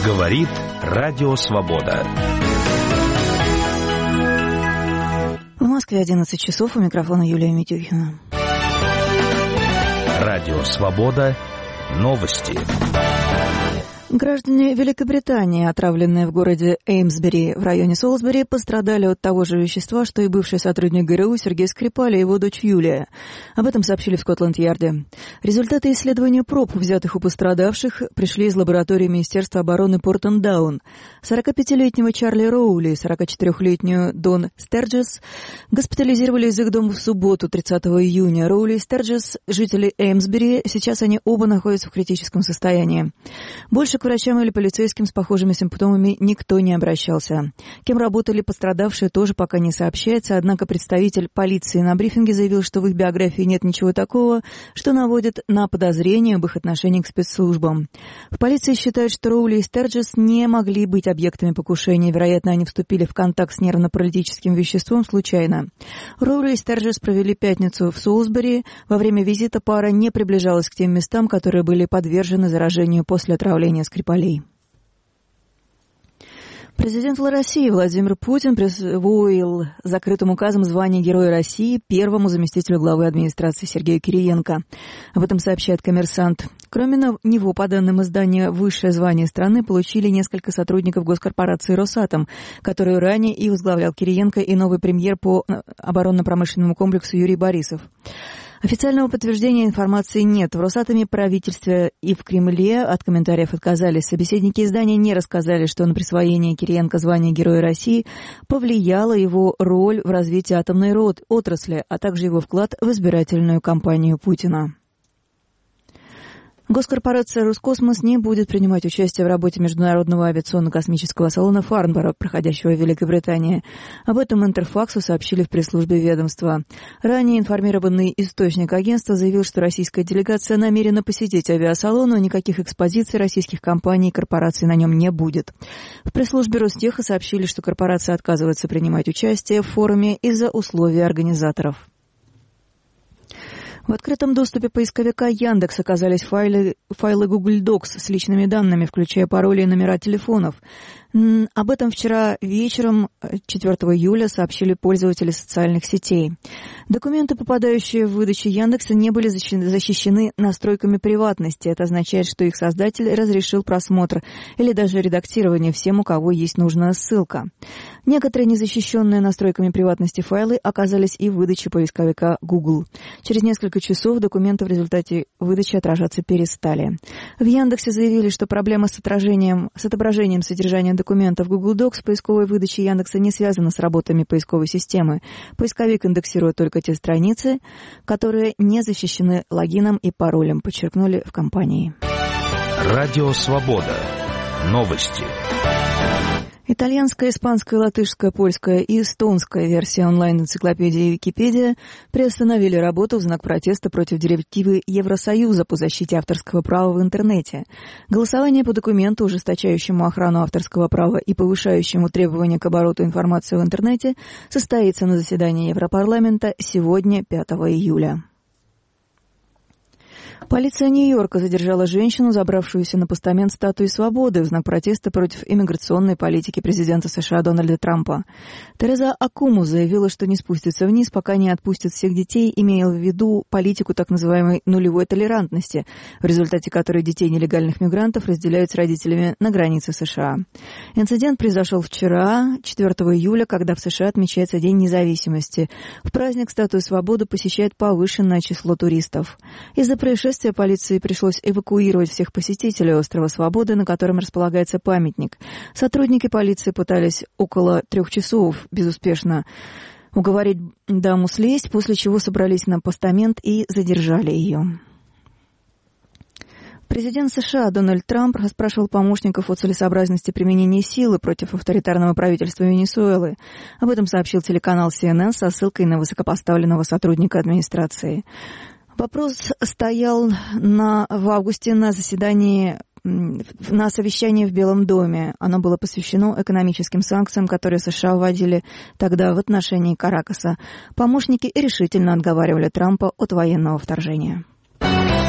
Говорит Радио Свобода. В Москве 11 часов. У микрофона Юлия Митюхина. Радио Свобода. Новости. Граждане Великобритании, отравленные в городе Эймсбери в районе Солсбери, пострадали от того же вещества, что и бывший сотрудник ГРУ Сергей Скрипаль и его дочь Юлия. Об этом сообщили в Скотланд-Ярде. Результаты исследования проб, взятых у пострадавших, пришли из лаборатории Министерства обороны Портендаун. 45-летнего Чарли Роули и 44-летнюю Дон Стерджес госпитализировали из их дома в субботу, 30 июня. Роули и Стерджес – жители Эймсбери, сейчас они оба находятся в критическом состоянии. Больше к врачам или полицейским с похожими симптомами никто не обращался. Кем работали пострадавшие, тоже пока не сообщается, однако представитель полиции на брифинге заявил, что в их биографии нет ничего такого, что наводит на подозрения об их отношении к спецслужбам. В полиции считают, что Роули и Стерджес не могли быть объектами покушения, вероятно, они вступили в контакт с нервно-паралитическим веществом случайно. Роули и Стерджес провели пятницу в Солсбери. Во время визита пара не приближалась к тем местам, которые были подвержены заражению после отравления Скрипалей. Президент России Владимир Путин присвоил закрытым указом звание Героя России первому заместителю главы администрации Сергею Кириенко. Об этом сообщает «Коммерсант». Кроме него, по данным издания, высшее звание страны получили несколько сотрудников госкорпорации «Росатом», которую ранее и возглавлял Кириенко, и новый премьер по оборонно-промышленному комплексу Юрий Борисов. Официального подтверждения информации нет. В Росатоме, правительстве и в Кремле от комментариев отказались. Собеседники издания не рассказали, что на присвоение Кириенко звания Героя России повлияла его роль в развитии атомной отрасли, а также его вклад в избирательную кампанию Путина. Госкорпорация «Роскосмос» не будет принимать участие в работе Международного авиационно-космического салона Фарнборо, проходящего в Великобритании. Об этом Интерфаксу сообщили в пресс-службе ведомства. Ранее информированный источник агентства заявил, что российская делегация намерена посетить авиасалон, но никаких экспозиций российских компаний и корпораций на нем не будет. В пресс-службе Ростеха сообщили, что корпорация отказывается принимать участие в форуме из-за условий организаторов. В открытом доступе поисковика Яндекс оказались файлы Google Docs с личными данными, включая пароли и номера телефонов. Об этом вчера вечером, 4 июля, сообщили пользователи социальных сетей. Документы, попадающие в выдачу Яндекса, не были защищены настройками приватности. Это означает, что их создатель разрешил просмотр или даже редактирование всем, у кого есть нужная ссылка. Некоторые незащищенные настройками приватности файлы оказались и в выдаче поисковика Google. Через несколько часов документы в результате выдачи отражаться перестали. В Яндексе заявили, что проблема с отображением содержания документов Google Docs в поисковой выдаче Яндекса не связана с работами поисковой системы. Поисковик индексирует только те страницы, которые не защищены логином и паролем, подчеркнули в компании. Радио Свобода. Новости. Итальянская, испанская, латышская, польская и эстонская версии онлайн-энциклопедии Википедия приостановили работу в знак протеста против директивы Евросоюза по защите авторского права в интернете. Голосование по документу, ужесточающему охрану авторского права и повышающему требования к обороту информации в интернете, состоится на заседании Европарламента сегодня, 5 июля. Полиция Нью-Йорка задержала женщину, забравшуюся на постамент статуи свободы в знак протеста против иммиграционной политики президента США Дональда Трампа. Тереза Акуму заявила, что не спустится вниз, пока не отпустит всех детей, имея в виду политику так называемой нулевой толерантности, в результате которой детей нелегальных мигрантов разделяют с родителями на границе США. Инцидент произошел вчера, 4 июля, когда в США отмечается День независимости. В праздник статуи свободы посещает повышенное число туристов. Из-за происшествия полиции пришлось эвакуировать всех посетителей острова Свободы, на котором располагается памятник. Сотрудники полиции пытались около 3 часов безуспешно уговорить даму слезть, после чего собрались на постамент и задержали ее. Президент США Дональд Трамп расспрашивал помощников о целесообразности применения силы против авторитарного правительства Венесуэлы. Об этом сообщил телеканал CNN со ссылкой на высокопоставленного сотрудника администрации. Вопрос стоял в августе на совещании в Белом доме. Оно было посвящено экономическим санкциям, которые США вводили тогда в отношении Каракаса. Помощники решительно отговаривали Трампа от военного вторжения.